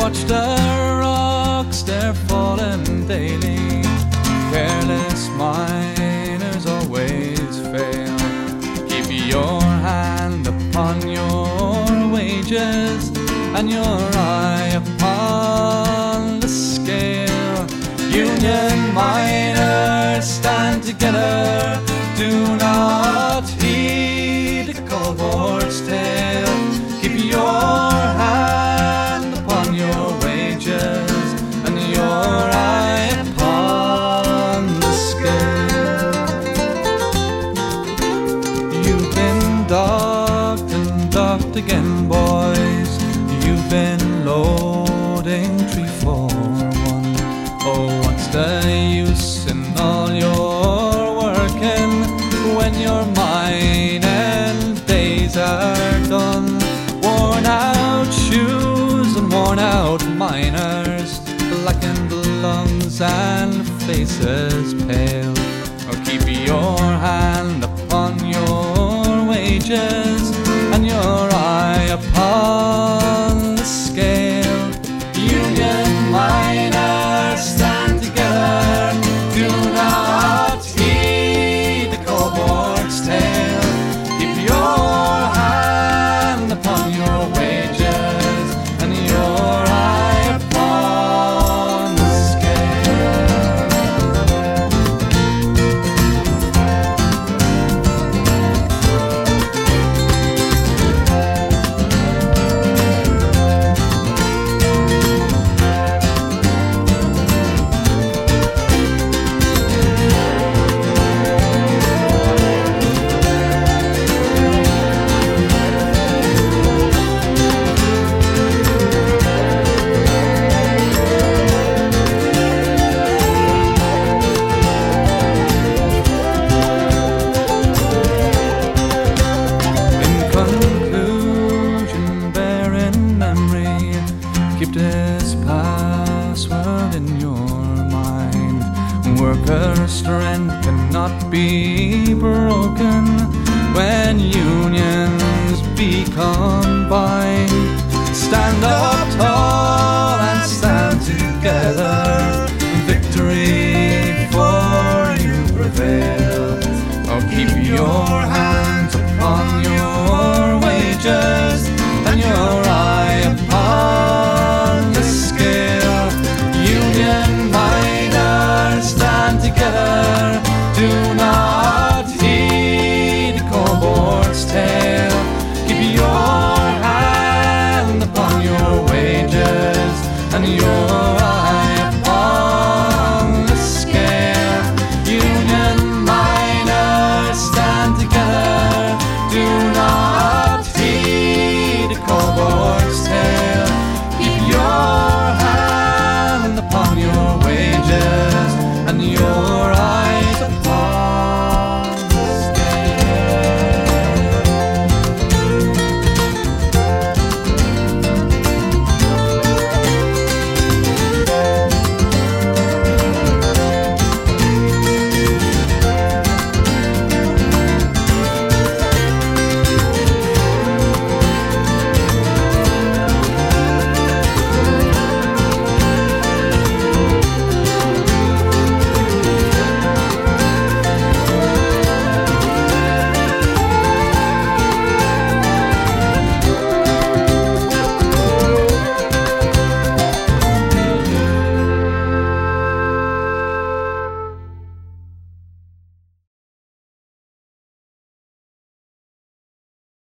watch the rocks, they're falling daily. Careless miners always fail. Keep your hand upon your wages and your eye upon the scale. Union miners, stand together, do not heed the colborne's tale. Keep your hand upon your wages and your eye upon the scale. You've been docked and docked again, boys. You've been loading 341. Oh, what's the use in all your working when your mining days are done? Worn out shoes and worn out miners, blackened lungs and faces pale. Oh, keep your hand upon your wages and your eye upon the scale. Union miners, stand together, do not heed the colborne's tale. Keep your hand upon your wages and your eye upon the keep this password in your mind. Worker strength cannot be broken when unions become combined. Stand up tall and stand together. Victory for you prevails. Oh, keep your hands upon your wages and your eye upon the scale. Union miners, stand together. Do not heed the colborne's tale. Keep your hand upon your wages and your eye upon the scale. Union miners, stand together. Do not heed the colborne's tale. Keep your hand upon your wages and your